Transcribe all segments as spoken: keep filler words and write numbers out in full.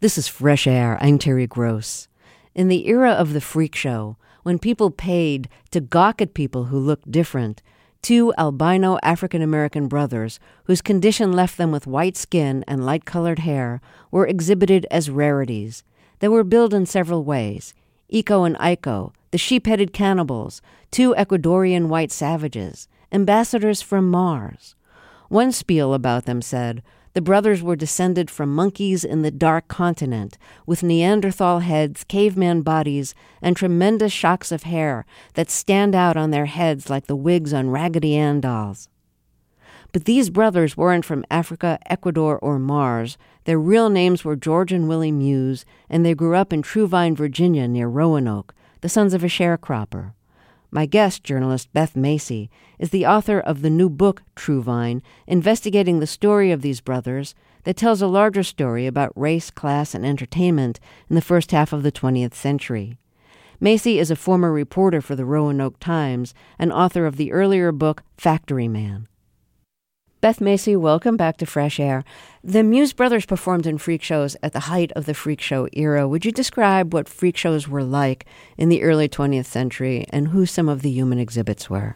This is Fresh Air. I'm Terry Gross. In the era of the freak show, when people paid to gawk at people who looked different, two albino African-American brothers, whose condition left them with white skin and light-colored hair, were exhibited as rarities. They were billed in several ways. Iko and Iko, the sheep-headed cannibals, two Ecuadorian white savages, ambassadors from Mars. One spiel about them said, the brothers were descended from monkeys in the Dark Continent, with Neanderthal heads, caveman bodies, and tremendous shocks of hair that stand out on their heads like the wigs on Raggedy Ann dolls. But these brothers weren't from Africa, Ecuador, or Mars. Their real names were George and Willie Muse, and they grew up in Truvine, Virginia, near Roanoke, the sons of a sharecropper. My guest, journalist Beth Macy, is the author of the new book, Truvine, investigating the story of these brothers that tells a larger story about race, class, and entertainment in the first half of the twentieth century. Macy is a former reporter for the Roanoke Times and author of the earlier book, Factory Man. Beth Macy, welcome back to Fresh Air. The Muse brothers performed in freak shows at the height of the freak show era. Would you describe what freak shows were like in the early twentieth century and who some of the human exhibits were?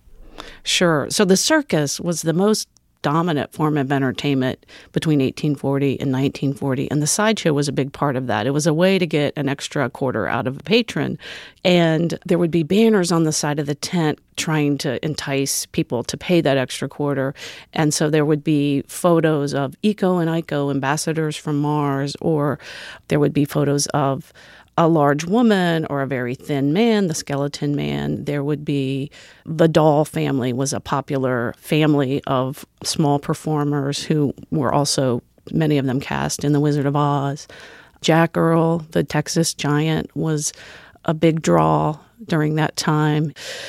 Sure. So the circus was the most dominant form of entertainment between eighteen forty and nineteen forty, and the sideshow was a big part of that. It was a way to get an extra quarter out of a patron, and there would be banners on the side of the tent trying to entice people to pay that extra quarter, and so there would be photos of Iko and Iko, ambassadors from Mars, or there would be photos of a large woman or a very thin man, the skeleton man. There would be the doll family was a popular family of small performers who were also, many of them cast in The Wizard of Oz. Jack Earl, the Texas giant, was a big draw during that time.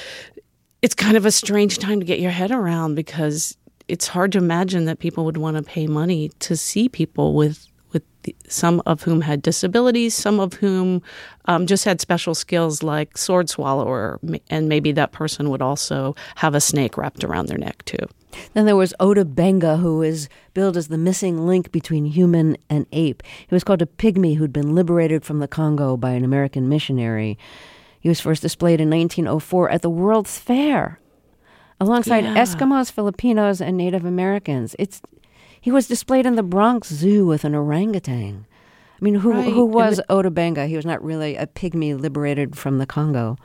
It's kind of a strange time to get your head around because it's hard to imagine that people would want to pay money to see people with with the, some of whom had disabilities, some of whom um, just had special skills like sword swallower, and maybe that person would also have a snake wrapped around their neck too. Then there was Ota Benga, who is billed as the missing link between human and ape. He was called a pygmy who'd been liberated from the Congo by an American missionary. He was first displayed in nineteen oh four at the World's Fair, alongside Yeah. Eskimos, Filipinos, and Native Americans. It's He was displayed in the Bronx Zoo with an orangutan. I mean, who Right. who was the- Ota Benga? He was not really a pygmy liberated from the Congo.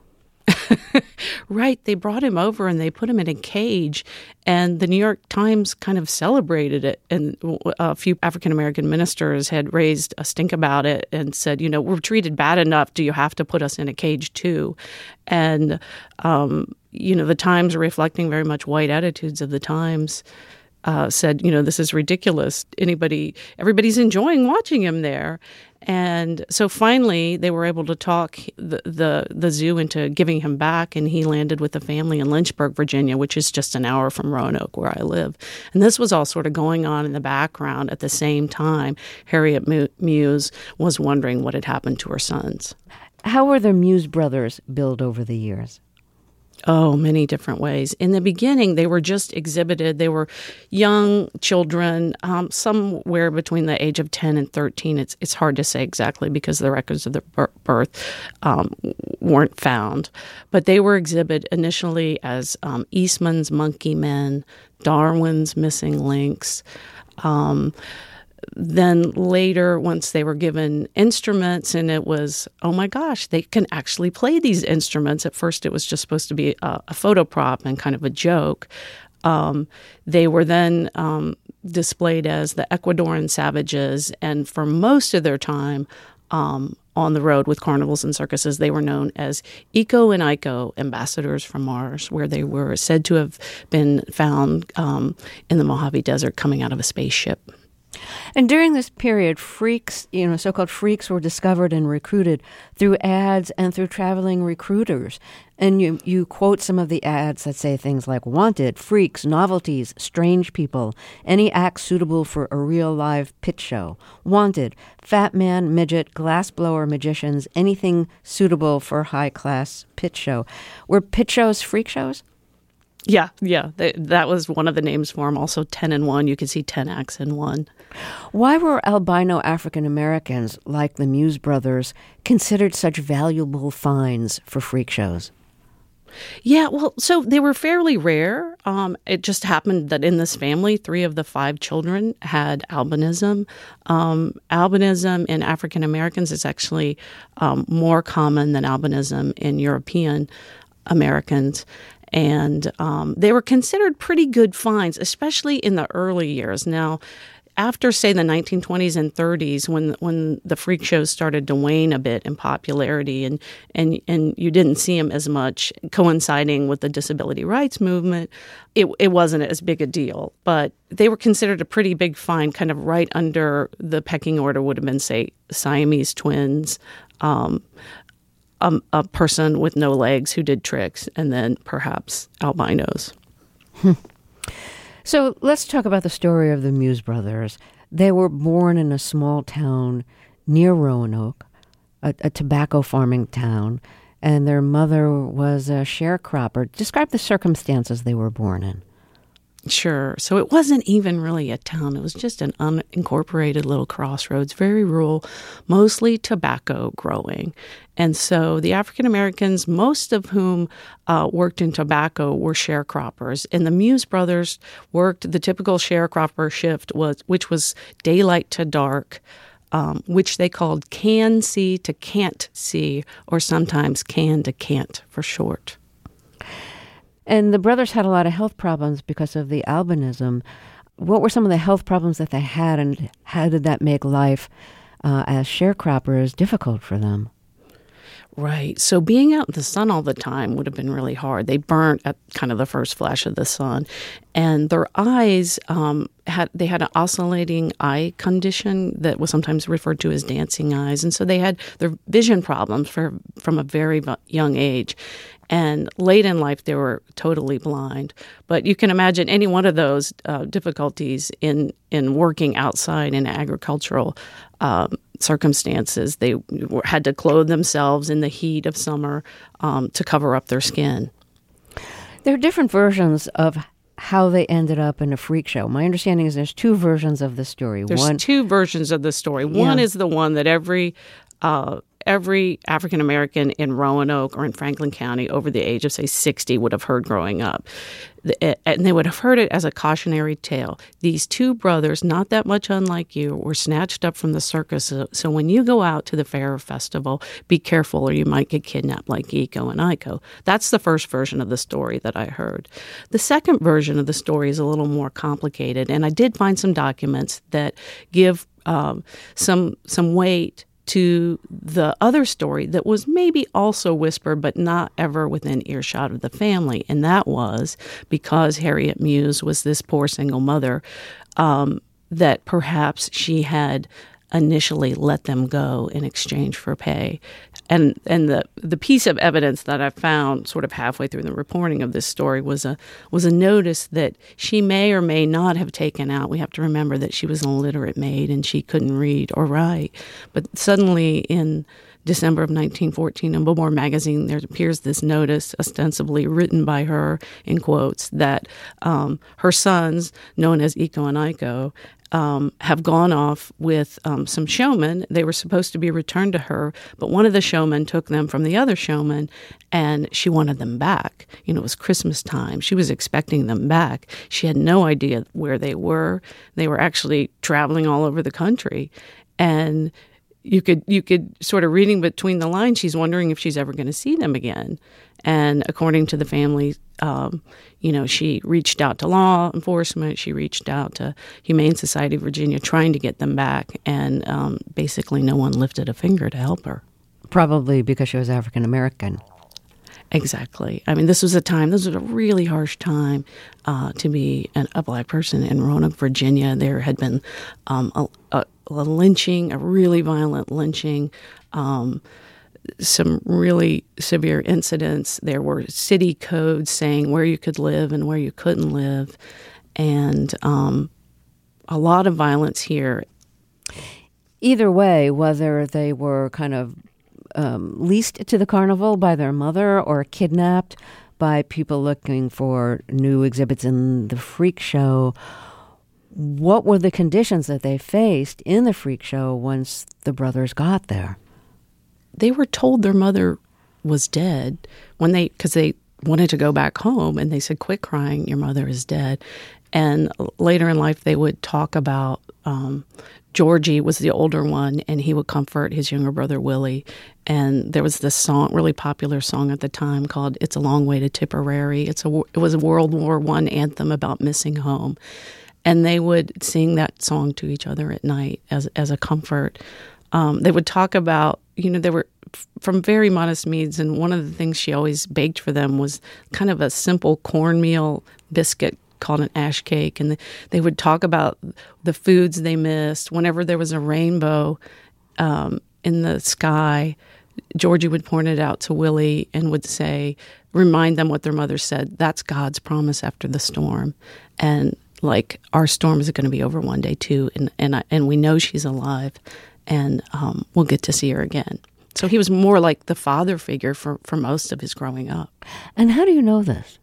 Right. They brought him over and they put him in a cage, and the New York Times kind of celebrated it. And a few African-American ministers had raised a stink about it and said, you know, we're treated bad enough. Do you have to put us in a cage too? And, um, you know, the Times, reflecting very much white attitudes of the times, Uh, said, you know, this is ridiculous. Anybody, everybody's enjoying watching him there. And so finally they were able to talk the, the, the zoo into giving him back, and he landed with a family in Lynchburg, Virginia, which is just an hour from Roanoke, where I live. And this was all sort of going on in the background at the same time. Harriet Muse was wondering what had happened to her sons. How were the Muse brothers billed over the years? Oh, many different ways. In the beginning, they were just exhibited. They were young children, um, somewhere between the age of ten and thirteen. It's it's hard to say exactly because the records of their birth um, weren't found. But they were exhibited initially as um, Eastman's Monkey Men, Darwin's Missing Links. Um Then later, once they were given instruments and it was, oh my gosh, they can actually play these instruments. At first, it was just supposed to be a, a photo prop and kind of a joke. Um, they were then um, displayed as the Ecuadorian savages. And for most of their time um, on the road with carnivals and circuses, they were known as Iko and Iko, ambassadors from Mars, where they were said to have been found um, in the Mojave Desert coming out of a spaceship. And during this period, freaks, you know, so-called freaks were discovered and recruited through ads and through traveling recruiters. And you, you quote some of the ads that say things like, wanted, freaks, novelties, strange people, any act suitable for a real live pit show. Wanted, fat man, midget, glassblower magicians, anything suitable for high-class pit show. Were pit shows freak shows? Yeah, yeah. They, that was one of the names for them. Also, ten and one. You could see ten acts in one. Why were albino African Americans, like the Muse brothers, considered such valuable finds for freak shows? Yeah, well, so they were fairly rare. Um, it just happened that in this family, three of the five children had albinism. Um, albinism in African Americans is actually um, more common than albinism in European Americans. And um, they were considered pretty good finds, especially in the early years. Now, after, say, the nineteen twenties and thirties, when when the freak shows started to wane a bit in popularity and, and, and you didn't see them as much coinciding with the disability rights movement, it, it wasn't as big a deal. But they were considered a pretty big find, kind of right under the pecking order would have been, say, Siamese twins, um, a, a person with no legs who did tricks, and then perhaps albinos. Hmm. So let's talk about the story of the Muse brothers. They were born in a small town near Roanoke, a, a tobacco farming town, and their mother was a sharecropper. Describe the circumstances they were born in. Sure. So it wasn't even really a town. It was just an unincorporated little crossroads, very rural, mostly tobacco growing. And so the African Americans, most of whom uh, worked in tobacco, were sharecroppers. And the Muse brothers worked the typical sharecropper shift, was which was daylight to dark, um, which they called can see to can't see, or sometimes can to can't for short. And the brothers had a lot of health problems because of the albinism. What were some of the health problems that they had, and how did that make life uh, as sharecroppers difficult for them? Right. So being out in the sun all the time would have been really hard. They burnt at kind of the first flash of the sun. And their eyes, um, had they had an oscillating eye condition that was sometimes referred to as dancing eyes. And so they had their vision problems for, from a very young age. And late in life, they were totally blind. But you can imagine any one of those uh, difficulties in, in working outside in agricultural um, circumstances. They were, had to clothe themselves in the heat of summer um, to cover up their skin. There are different versions of how they ended up in a freak show. My understanding is there's two versions of the story. There's one, two versions of the story. One yeah. is the one that every uh, every African American in Roanoke or in Franklin County over the age of, say, sixty would have heard growing up. And they would have heard it as a cautionary tale. These two brothers, not that much unlike you, were snatched up from the circus. So when you go out to the fair or festival, be careful or you might get kidnapped like Iko and Iko. That's the first version of the story that I heard. The second version of the story is a little more complicated, and I did find some documents that give um, some some weight to the other story that was maybe also whispered, but not ever within earshot of the family. And that was because Harriet Muse was this poor single mother, um, that perhaps she had initially let them go in exchange for pay. And and the the piece of evidence that I found sort of halfway through the reporting of this story was a was a notice that she may or may not have taken out. We have to remember that she was an illiterate maid and she couldn't read or write. But suddenly in December of nineteen fourteen in Billboard magazine, there appears this notice, ostensibly written by her, in quotes, that um, her sons, known as Iko and Iko, Um, have gone off with um, some showmen. They were supposed to be returned to her, but one of the showmen took them from the other showman, and she wanted them back. You know, it was Christmas time. She was expecting them back. She had no idea where they were. They were actually traveling all over the country, and you could you could sort of reading between the lines, she's wondering if she's ever going to see them again. And according to the family, um, you know, she reached out to law enforcement. She reached out to Humane Society of Virginia trying to get them back. And um, basically no one lifted a finger to help her. Probably because she was African American. Exactly. I mean, this was a time, this was a really harsh time uh, to be an, a Black person in Roanoke, Virginia. There had been um, a, a, a lynching, a really violent lynching, um, some really severe incidents. There were city codes saying where you could live and where you couldn't live, and um, a lot of violence here. Either way, whether they were kind of um, leased to the carnival by their mother or kidnapped by people looking for new exhibits in the freak show. What were the conditions that they faced in the freak show once the brothers got there? They were told their mother was dead when they, because they wanted to go back home, and they said, "Quit crying, your mother is dead." And later in life, they would talk about um, Georgie was the older one, and he would comfort his younger brother, Willie. And there was this song, really popular song at the time, called "It's a Long Way to Tipperary." It's a, it was a World War One anthem about missing home. And they would sing that song to each other at night as as a comfort. Um, they would talk about, you know, they were f- from very modest means, and one of the things she always baked for them was kind of a simple cornmeal biscuit called an ash cake. And they would talk about the foods they missed. Whenever there was a rainbow um, in the sky, Georgie would point it out to Willie and would say, remind them what their mother said, "That's God's promise after the storm." And like, our storm is going to be over one day too, and and I, and we know she's alive, and um, we'll get to see her again. So he was more like the father figure for, for most of his growing up. And how do you know this?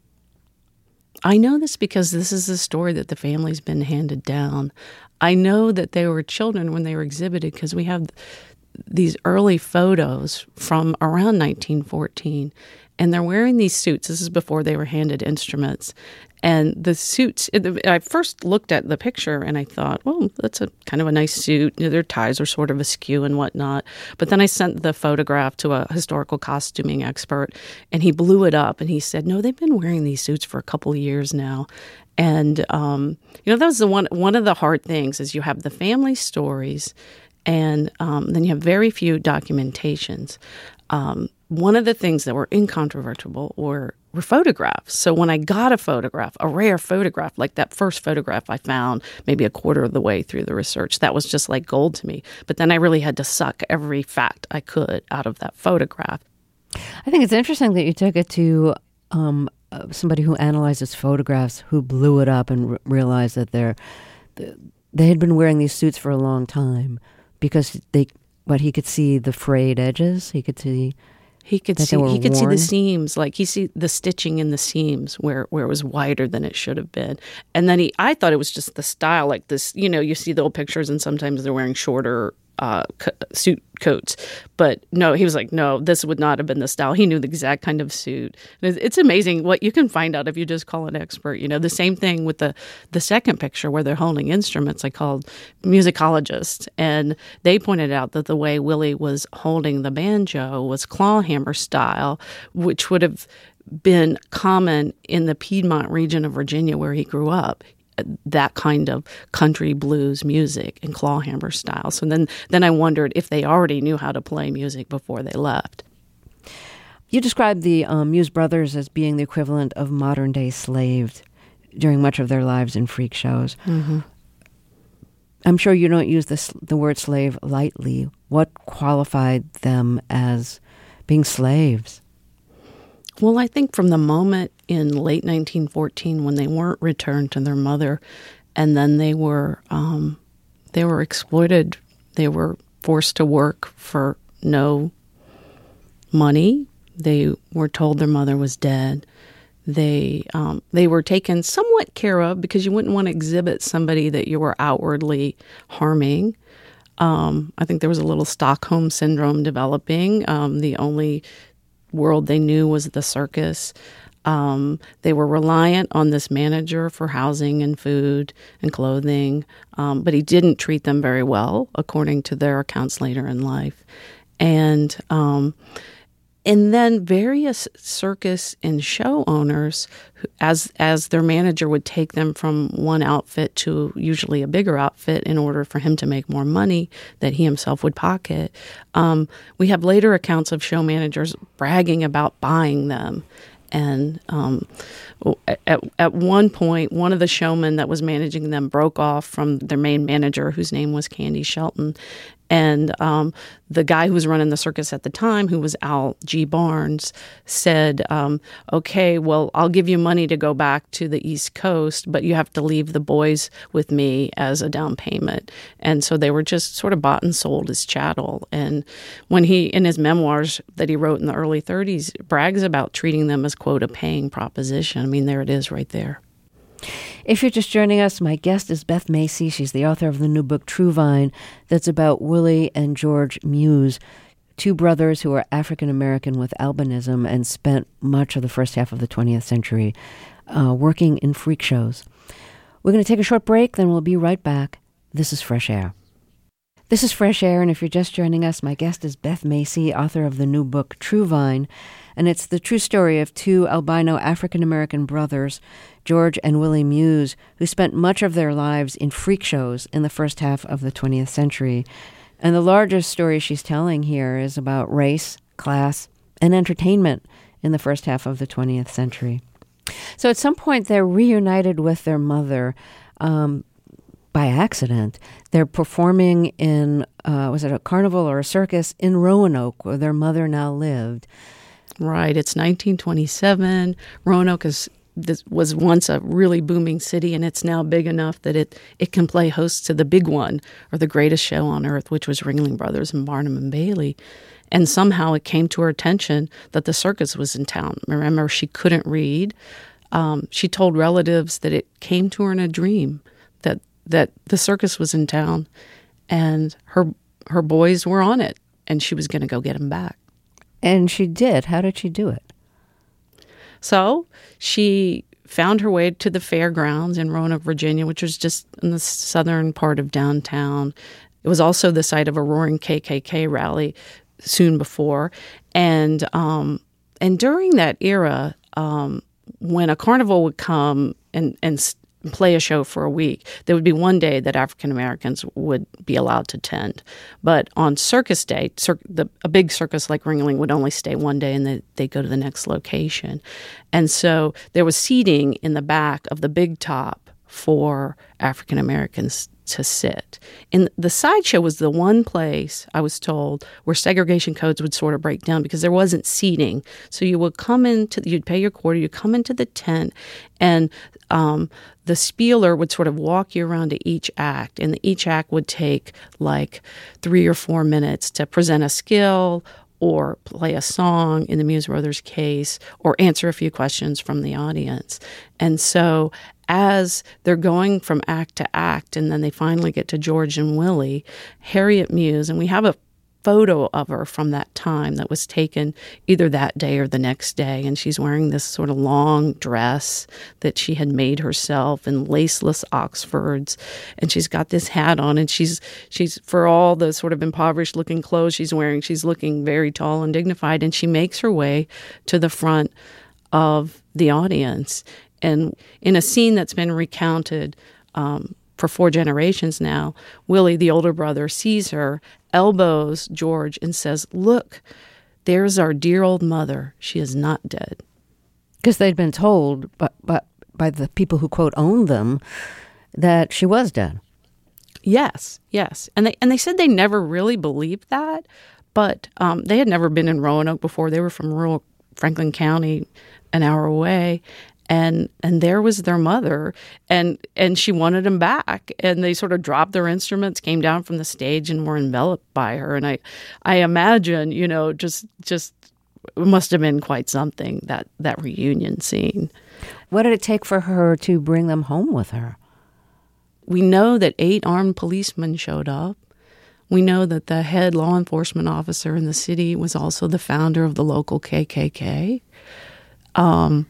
I know this because this is a story that the family's been handed down. I know that they were children when they were exhibited because we have these early photos from around nineteen fourteen, and they're wearing these suits. This is before they were handed instruments. And the suits, I first looked at the picture and I thought, well, that's a kind of a nice suit. You know, their ties are sort of askew and whatnot. But then I sent the photograph to a historical costuming expert, and he blew it up and he said, no, they've been wearing these suits for a couple of years now. And, um, you know, that was the one, one of the hard things is you have the family stories, and um, then you have very few documentations. Um, one of the things that were incontrovertible were, were photographs. So when I got a photograph, a rare photograph, like that first photograph I found maybe a quarter of the way through the research, that was just like gold to me. But then I really had to suck every fact I could out of that photograph. I think it's interesting that you took it to um, uh, somebody who analyzes photographs, who blew it up and r- realized that they're, they had been wearing these suits for a long time because they, what he could see the frayed edges, he could see... He could that see he could worn. see the seams, like he see the stitching in the seams where, where it was wider than it should have been. And then he, I thought it was just the style, like this, you know, you see the old pictures and sometimes they're wearing shorter uh, co- suit coats. But no, he was like, no, this would not have been the style. He knew the exact kind of suit. And it's, it's amazing what you can find out if you just call an expert. You know, the same thing with the, the second picture where they're holding instruments. I called musicologists, and they pointed out that the way Willie was holding the banjo was clawhammer style, which would have been common in the Piedmont region of Virginia where he grew up. That kind of country blues music and clawhammer style. So then, then I wondered if they already knew how to play music before they left. You described the um, Muse brothers as being the equivalent of modern-day slaves during much of their lives in freak shows. Mm-hmm. I'm sure you don't use this, the word slave lightly. What qualified them as being slaves? Well, I think from the moment in late nineteen fourteen when they weren't returned to their mother, and then they were um, they were exploited, they were forced to work for no money. They were told their mother was dead. They um, they were taken somewhat care of because you wouldn't want to exhibit somebody that you were outwardly harming. Um, I think there was a little Stockholm syndrome developing. Um, the only world they knew was the circus. Um, they were reliant on this manager for housing and food and clothing, um, but he didn't treat them very well, according to their accounts later in life. And um, and then various circus and show owners, as as their manager would take them from one outfit to usually a bigger outfit in order for him to make more money that he himself would pocket. Um, we have later accounts of show managers bragging about buying them. And um, at, at one point, one of the showmen that was managing them broke off from their main manager, whose name was Candy Shelton. And um, the guy who was running the circus at the time, who was Al G. Barnes, said, um, okay, well, I'll give you money to go back to the East Coast, but you have to leave the boys with me as a down payment. And so they were just sort of bought and sold as chattel. And when he, in his memoirs that he wrote in the early thirties, brags about treating them as, quote, a paying proposition. I mean, there it is right there. If you're just joining us, my guest is Beth Macy. She's the author of the new book, True Vine, that's about Willie and George Muse, two brothers who are African-American with albinism and spent much of the first half of the twentieth century uh, working in freak shows. We're going to take a short break, then we'll be right back. This is Fresh Air. This is Fresh Air, and if you're just joining us, my guest is Beth Macy, author of the new book, True Vine, and it's the true story of two albino African-American brothers, George and Willie Muse, who spent much of their lives in freak shows in the first half of the twentieth century. And the largest story she's telling here is about race, class, and entertainment in the first half of the twentieth century. So at some point, they're reunited with their mother, um, by accident. They're performing in, uh, was it a carnival or a circus in Roanoke, where their mother now lived. Right. It's nineteen twenty-seven. Roanoke is this was once a really booming city, and it's now big enough that it, it can play host to the big one, or the greatest show on earth, which was Ringling Brothers and Barnum and Bailey. And somehow it came to her attention that the circus was in town. Remember, she couldn't read. Um, she told relatives that it came to her in a dream that that the circus was in town, and her her boys were on it, and she was going to go get them back. And she did. How did she do it? So she found her way to the fairgrounds in Roanoke, Virginia, which was just in the southern part of downtown. It was also the site of a roaring K K K rally soon before. And um, and during that era, um, when a carnival would come and, and play a show for a week, there would be one day that African Americans would be allowed to attend. But on circus day, cir- the, a big circus like Ringling would only stay one day, and they they'd go to the next location. And so there was seating in the back of the big top for African Americans to sit. And the sideshow was the one place, I was told, where segregation codes would sort of break down, because there wasn't seating. So you would come into, you'd pay your quarter, you'd come into the tent, and um, the spieler would sort of walk you around to each act, and each act would take like three or four minutes to present a skill or play a song, in the Muse Brothers case, or answer a few questions from the audience. And so as they're going from act to act, and then they finally get to George and Willie, Harriet Muse, and we have a photo of her from that time that was taken either that day or the next day, and she's wearing this sort of long dress that she had made herself in laceless Oxfords, and she's got this hat on, and she's she's for all the sort of impoverished looking clothes she's wearing, she's looking very tall and dignified, and she makes her way to the front of the audience. And in a scene that's been recounted um, for four generations now, Willie, the older brother, sees her, elbows George, and says, "Look, there's our dear old mother. She is not dead." Because they'd been told by, by, by the people who, quote, owned them, that she was dead. Yes, yes. And they and they said they never really believed that, but um, they had never been in Roanoke before. They were from rural Franklin County, an hour away. And and there was their mother, and and she wanted them back. And they sort of dropped their instruments, came down from the stage, and were enveloped by her. And I, I imagine, you know, just just it must have been quite something, that that reunion scene. What did it take for her to bring them home with her? We know that eight armed policemen showed up. We know that the head law enforcement officer in the city was also the founder of the local K K K. Um.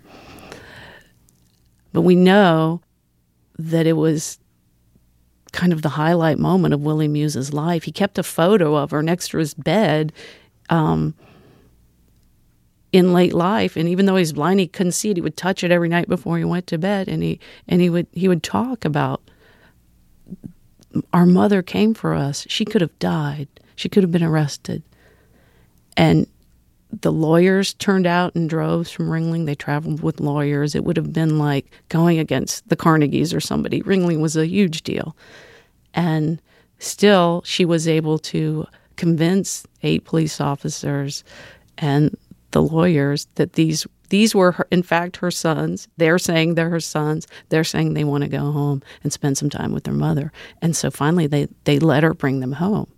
But we know that it was kind of the highlight moment of Willie Muse's life. He kept a photo of her next to his bed um, in late life, and even though he's blind, he couldn't see it. He would touch it every night before he went to bed, and he and he would he would talk about, our mother came for us. She could have died. She could have been arrested, and the lawyers turned out in droves from Ringling. They traveled with lawyers. It would have been like going against the Carnegies or somebody. Ringling was a huge deal. And still, she was able to convince eight police officers and the lawyers that these these were, her, in fact, her sons. They're saying they're her sons. They're saying they want to go home and spend some time with their mother. And so finally, they, they let her bring them home.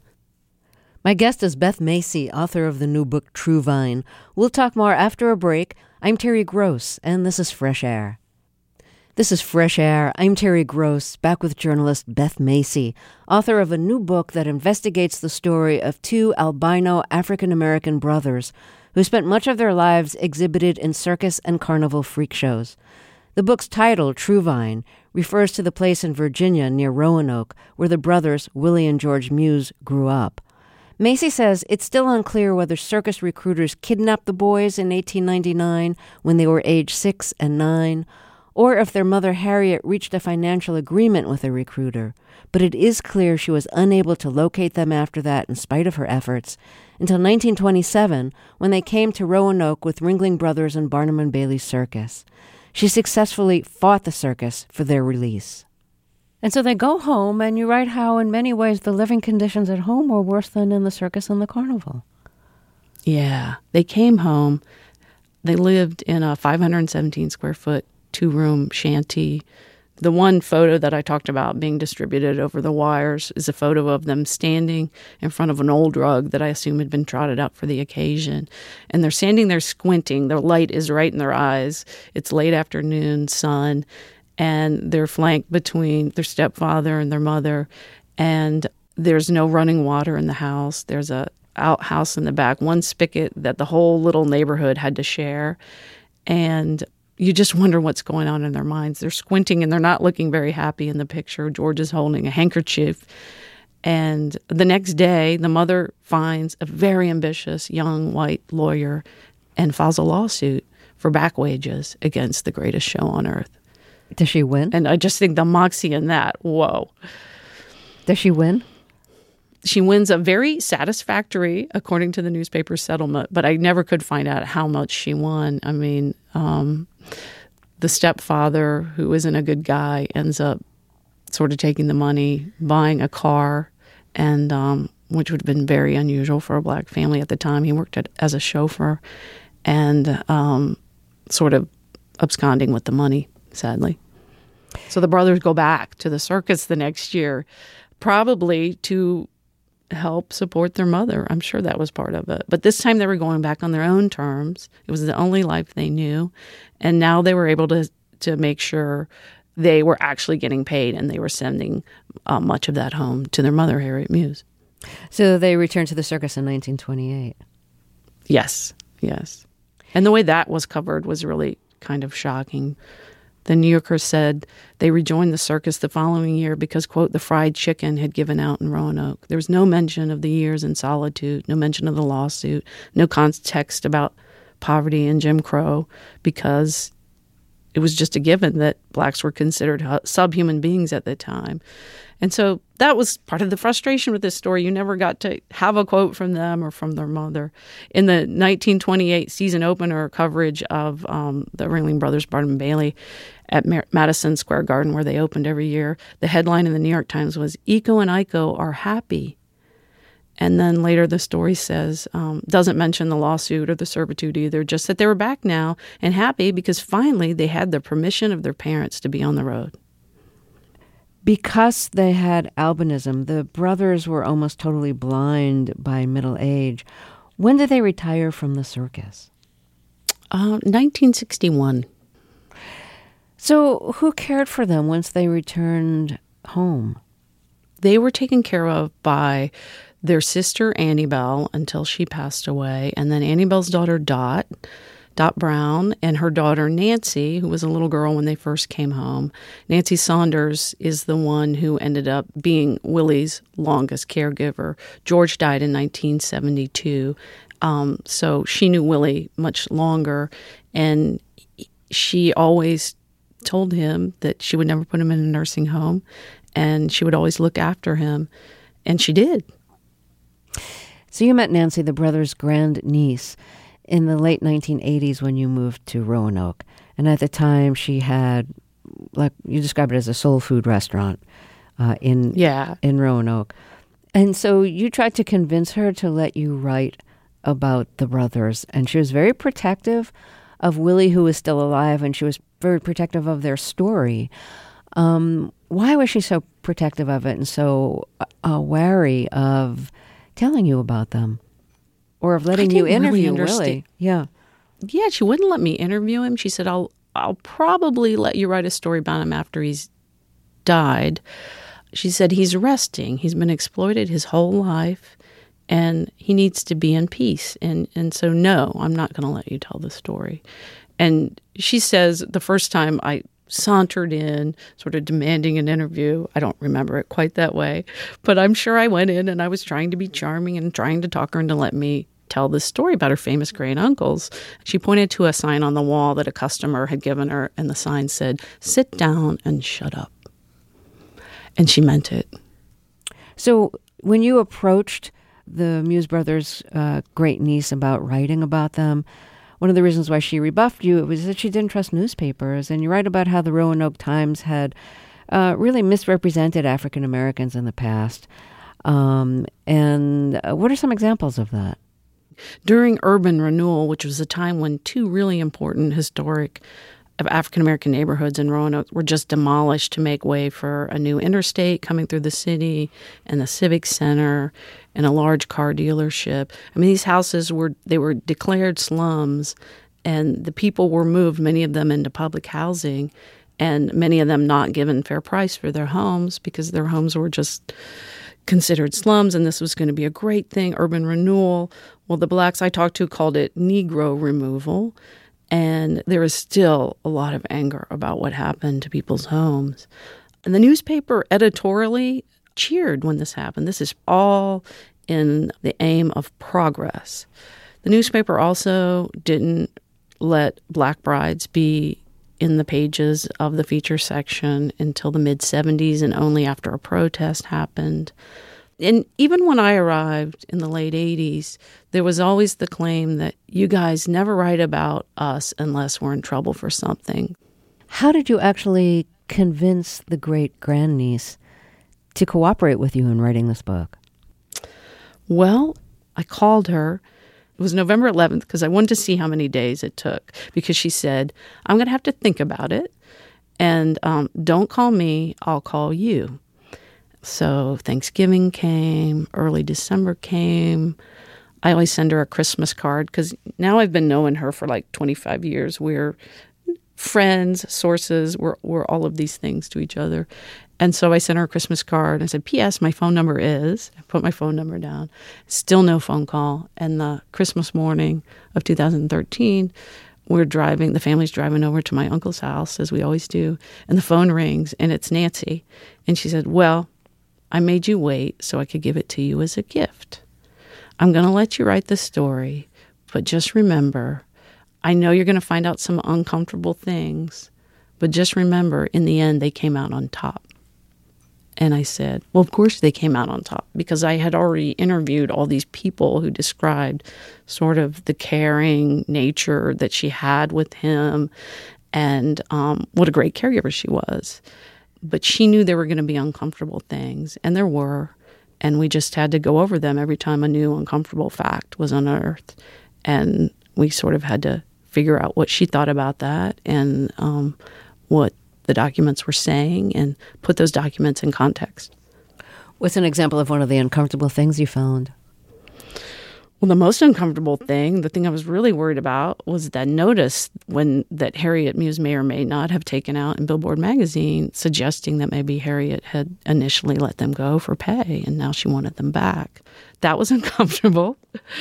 My guest is Beth Macy, author of the new book, True Vine. We'll talk more after a break. I'm Terry Gross, and this is Fresh Air. This is Fresh Air. I'm Terry Gross, back with journalist Beth Macy, author of a new book that investigates the story of two albino African-American brothers who spent much of their lives exhibited in circus and carnival freak shows. The book's title, True Vine, refers to the place in Virginia near Roanoke where the brothers, Willie and George Muse, grew up. Macy says it's still unclear whether circus recruiters kidnapped the boys in eighteen ninety-nine when they were age six and nine, or if their mother Harriet reached a financial agreement with a recruiter. But it is clear she was unable to locate them after that in spite of her efforts, until nineteen twenty-seven, when they came to Roanoke with Ringling Brothers and Barnum and Bailey Circus. She successfully fought the circus for their release. And so they go home, and you write how, in many ways, the living conditions at home were worse than in the circus and the carnival. Yeah. They came home. They lived in a five hundred seventeen square foot, two-room shanty. The one photo that I talked about being distributed over the wires is a photo of them standing in front of an old rug that I assume had been trotted out for the occasion. And they're standing there squinting. Their light is right in their eyes. It's late afternoon sun. And they're flanked between their stepfather and their mother. And there's no running water in the house. There's a outhouse in the back, one spigot that the whole little neighborhood had to share. And you just wonder what's going on in their minds. They're squinting and they're not looking very happy in the picture. George is holding a handkerchief. And the next day, the mother finds a very ambitious young white lawyer and files a lawsuit for back wages against the greatest show on earth. Does she win? And I just think the moxie in that, whoa. Does she win? She wins a very satisfactory, according to the newspaper, settlement, but I never could find out how much she won. I mean, um, the stepfather, who isn't a good guy, ends up sort of taking the money, buying a car, and um, which would have been very unusual for a black family at the time. He worked at, as a chauffeur and um, sort of absconding with the money, sadly. So the brothers go back to the circus the next year, probably to help support their mother. I'm sure that was part of it. But this time they were going back on their own terms. It was the only life they knew. And now they were able to to make sure they were actually getting paid, and they were sending uh, much of that home to their mother, Harriet Muse. So they returned to the circus in nineteen twenty-eight. Yes, yes. And the way that was covered was really kind of shocking. The New Yorker said they rejoined the circus the following year because, quote, the fried chicken had given out in Roanoke. There was no mention of the years in solitude, no mention of the lawsuit, no context about poverty and Jim Crow, because it was just a given that blacks were considered subhuman beings at the time. And so that was part of the frustration with this story. You never got to have a quote from them or from their mother. In the nineteen twenty-eight season opener coverage of um, the Ringling Brothers, Barnum and Bailey at Mar- Madison Square Garden, where they opened every year, the headline in the New York Times was, "Eco and Iko are happy." And then later the story says, um, doesn't mention the lawsuit or the servitude either, just that they were back now and happy because finally they had the permission of their parents to be on the road. Because they had albinism, the brothers were almost totally blind by middle age. When did they retire from the circus? Uh, nineteen sixty-one. So who cared for them once they returned home? They were taken care of by their sister Annie Bell until she passed away, and then Annie Bell's daughter Dot, Dot Brown, and her daughter Nancy, who was a little girl when they first came home. Nancy Saunders is the one who ended up being Willie's longest caregiver. George died in nineteen seventy-two, um, so she knew Willie much longer, and she always told him that she would never put him in a nursing home, and she would always look after him, and she did. So you met Nancy, the brothers' grandniece, in the late nineteen eighties when you moved to Roanoke. And at the time she had, like you described it as a soul food restaurant. uh, in Yeah. in Roanoke. And so you tried to convince her to let you write about the brothers, and she was very protective of Willie, who was still alive, and she was very protective of their story. Um, why was she so protective of it and so uh, wary of telling you about them, or of letting you interview really Willie? Yeah, yeah. She wouldn't let me interview him. She said, "I'll I'll probably let you write a story about him after he's died." She said, "He's resting. He's been exploited his whole life, and he needs to be in peace. And and so, no, I'm not going to let you tell the story." And she says the first time I sauntered in, sort of demanding an interview. I don't remember it quite that way, but I'm sure I went in and I was trying to be charming and trying to talk her into let me tell this story about her famous great uncles. She pointed to a sign on the wall that a customer had given her, and the sign said, "Sit down and shut up." And she meant it. So when you approached the Muse brothers' uh, great niece about writing about them, one of the reasons why she rebuffed you was that she didn't trust newspapers. And you write about how the Roanoke Times had uh, really misrepresented African Americans in the past. Um, and uh, what are some examples of that? During urban renewal, which was a time when two really important historic of African American neighborhoods in Roanoke were just demolished to make way for a new interstate coming through the city and the Civic Center and a large car dealership. I mean, these houses were they were declared slums, and the people were moved, many of them into public housing, and many of them not given fair price for their homes because their homes were just considered slums, and this was going to be a great thing, urban renewal. Well, the blacks I talked to called it Negro removal. And there is still a lot of anger about what happened to people's homes. And the newspaper editorially cheered when this happened. This is all in the aim of progress. The newspaper also didn't let black brides be in the pages of the feature section until the mid-seventies, and only after a protest happened. And even when I arrived in the late eighties, there was always the claim that you guys never write about us unless we're in trouble for something. How did you actually convince the great-grandniece to cooperate with you in writing this book? Well, I called her. It was November eleventh because I wanted to see how many days it took, because she said, "I'm going to have to think about it, and um, don't call me, I'll call you." So Thanksgiving came, early December came. I always send her a Christmas card because now I've been knowing her for like twenty-five years. We're friends, sources, we're, we're all of these things to each other. And so I sent her a Christmas card. I said, P S, my phone number is, I put my phone number down. Still no phone call. And the Christmas morning of two thousand thirteen, we're driving, the family's driving over to my uncle's house, as we always do. And the phone rings, and it's Nancy. And she said, "Well, I made you wait so I could give it to you as a gift. I'm going to let you write the story, but just remember, I know you're going to find out some uncomfortable things, but just remember, in the end, they came out on top." And I said, well, of course they came out on top, because I had already interviewed all these people who described sort of the caring nature that she had with him and um, what a great caregiver she was. But she knew there were going to be uncomfortable things, and there were, and we just had to go over them every time a new uncomfortable fact was unearthed. And we sort of had to figure out what she thought about that and um, what the documents were saying, and put those documents in context. What's an example of one of the uncomfortable things you found? Well, the most uncomfortable thing, the thing I was really worried about, was that notice when that Harriet Muse may or may not have taken out in Billboard magazine, suggesting that maybe Harriet had initially let them go for pay and now she wanted them back. That was uncomfortable.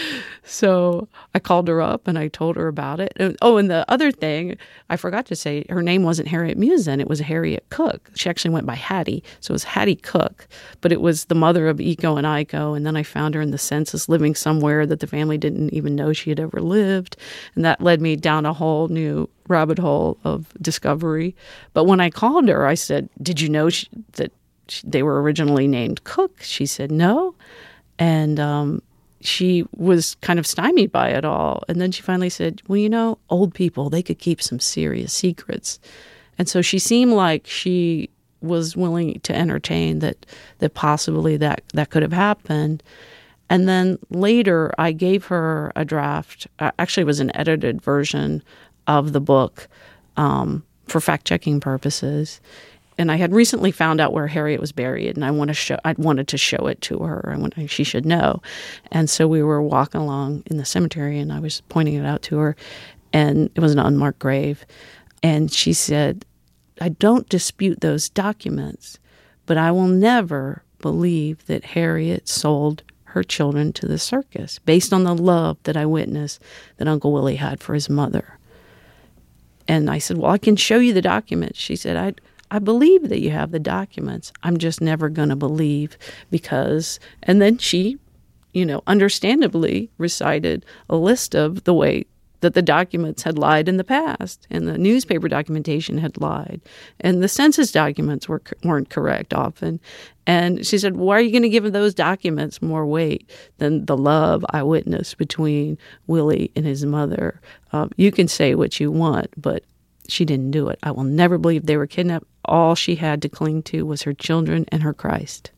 So I called her up and I told her about it. Oh, and the other thing, I forgot to say, her name wasn't Harriet Muse then, it was Harriet Cook. She actually went by Hattie, so it was Hattie Cook. But it was the mother of Eco and Iko, and then I found her in the census living somewhere that the family didn't even know she had ever lived. And that led me down a whole new rabbit hole of discovery. But when I called her, I said, did you know she, that she, they were originally named Cook? She said, no. And um, she was kind of stymied by it all. And then she finally said, well, you know, old people, they could keep some serious secrets. And so she seemed like she was willing to entertain that that possibly that, that could have happened. And then later, I gave her a draft. Uh, actually, it was an edited version of the book um, for fact-checking purposes. And I had recently found out where Harriet was buried, and I want to show. I wanted to show it to her. I wanted, she should know. And so we were walking along in the cemetery, and I was pointing it out to her, and it was an unmarked grave. And she said, "I don't dispute those documents, but I will never believe that Harriet sold her children to the circus based on the love that I witnessed that Uncle Willie had for his mother." And I said, "Well, I can show you the documents." She said, I I believe that you have the documents. I'm just never going to believe because, and then she, you know, understandably recited a list of the way that the documents had lied in the past, and the newspaper documentation had lied, and the census documents were, weren't correct often. And she said, "Why are you going to give those documents more weight than the love I witnessed between Willie and his mother? Um, you can say what you want, but she didn't do it. I will never believe they were kidnapped. All she had to cling to was her children and her Christ."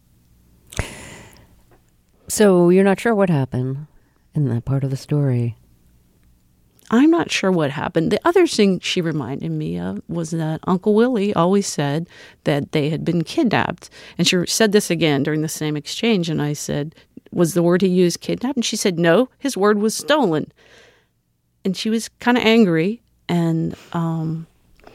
So you're not sure what happened in that part of the story? I'm not sure what happened. The other thing she reminded me of was that Uncle Willie always said that they had been kidnapped. And she said this again during the same exchange. And I said, "Was the word he used kidnapped?" And she said, "No, his word was stolen." And she was kind of angry. And um,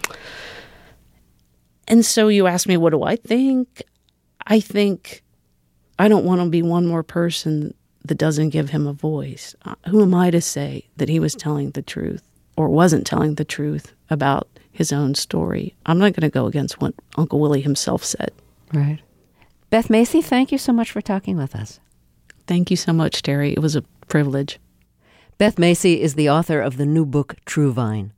and so you asked me, what do I think? I think I don't want to be one more person that doesn't give him a voice. Uh, who am I to say that he was telling the truth or wasn't telling the truth about his own story? I'm not going to go against what Uncle Willie himself said. Right. Beth Macy, thank you so much for talking with us. Thank you so much, Terry. It was a privilege. Beth Macy is the author of the new book, True Vine.